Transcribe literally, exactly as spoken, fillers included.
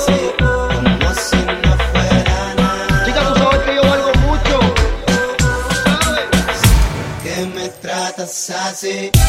así, como si no fuera nada. Chica, tú sabes que yo valgo mucho. Que me tratas así.